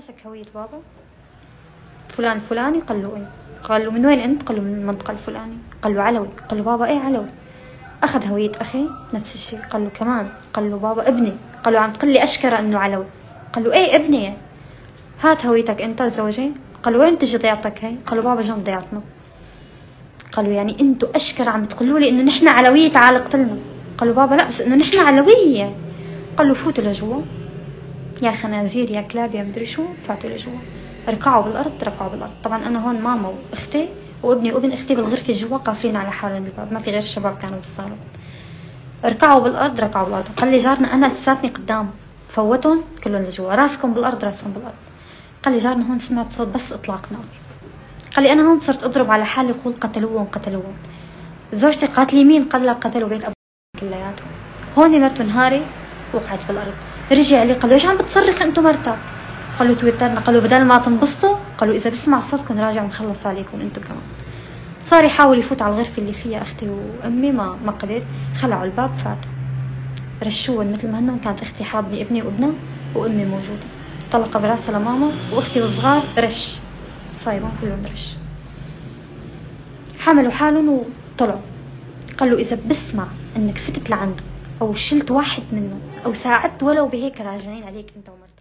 مسك هوية بابا، فلان الفلاني، قال له ايه؟ قال له من وين انت؟ قال له من المنطقة الفلانية. قال له علوي. قال له بابا ايه علوي؟ اخذ هوية اخي نفس الشيء. قال له كمان. قال له بابا ابني. قال له عم تقول لي اشكره انه علوي. قال له ايه ابني، هات هويتك انت زوجي. قال له وين تجي ضيعتك هي؟ قال له بابا جنب ضيعتنا. قال له يعني انتوا اشكر عم تقولوا لي انه نحن علوية تعال اقتلنا. قال له بابا لا بس انه نحن علوية. قال له فوتوا لجوا يا خنازير يا كلاب يا مدري شو. فاتوا لجوا ركعوا بالارض. طبعا انا هون ماما واختي وابني وابن اختي بالغرفة جوا قافلين على حالهم الباب، ما في غير الشباب كانوا بالصالون. ركعوا بالارض. قال لي جارنا انا اساتني قدام فوتهم كلهم لجوا، راسكم بالارض. قال لي جارنا هون سمعت صوت بس اطلاق نار. قال لي انا هون صرت اضرب على حالي يقول قتلوهم. زوجتي قالت لي مين؟ قال لا قتلوا بيت ابو كلياتهم. هون مرته نهاري وقعت بالارض. رجع لي قال له ايش عم بتصرخ انتم مرتك؟ قالوا تويترنا. قالوا بدل ما تنبسطوا قالوا اذا بسمع صوتكم راجع مخلص عليكم انتم كمان. صار يحاول يفوت على الغرفه اللي فيها اختي وامي، ما قدر. خلعوا الباب فاتوا رشوهم مثل ما هنن. كانت اختي حاضنه ابني وابنها وامي موجوده. طلق براسها لماما واختي والصغار رش صايبهم كلهم رش. حملوا حالهم وطلعوا. قال له إذا بسمع أنك فتت لعنده أو شلت واحد منه أو ساعدت ولو بهيك راجعين عليك أنت ومرتك.